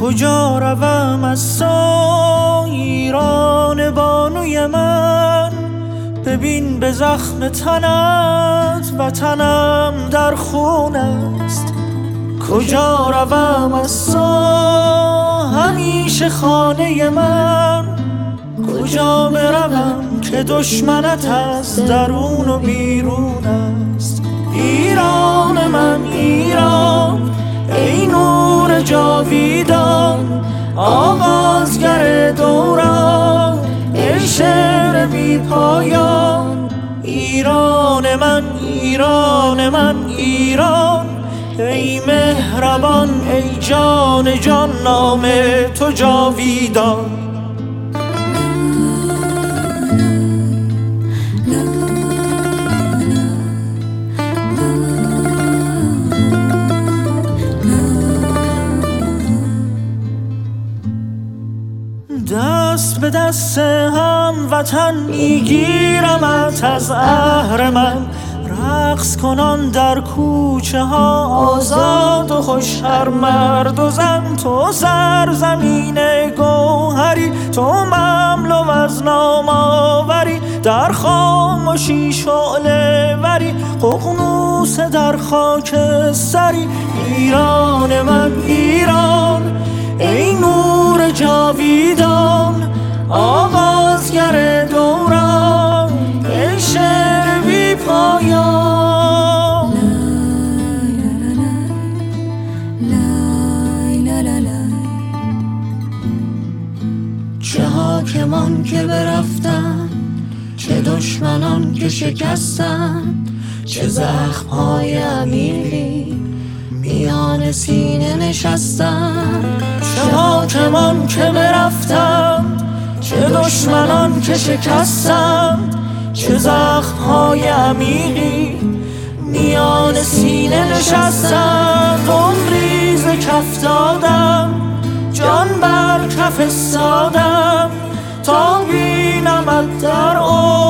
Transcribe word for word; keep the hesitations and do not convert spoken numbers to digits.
کجا روم از تو ایران بانوی من؟ ببین به زخم تنت وطنم در خون است. کجا روم از تو همیشه خانه من؟ کجا بروم که دشمنت از درون و بیرون است؟ ایران من ایران، ای نور جاویدان، آغازگر دوران، ای شعر بی پایان. ایران من ایران من ایران، ای مهربان ای جان جان، نام تو جاویدان. دست به دست هم وطن میگیرمت از اهر من، رقص کنان در کوچه ها آزاد و خوش، هر مرد و زن. تو سرزمین گوهری، تو مملو از نام آوری، در خاموشی شعله وری، ققنوس در خاک سری. ایران من ایران، ای نور جاویدان، آغازگر دوران، ای شعر بی پایان. چه حاکمان که برفتن، چه دشمنان که شکستن، چه زخم‌های عمیقی میان سینه نشستن. چه حاکمان که برفتند، چه دشمنان که شکستند، چه زخم‌های عمیقی میان سینه نشستند. عمری ز کف دادم، جان بر کف استادم، تا بینمت در عمر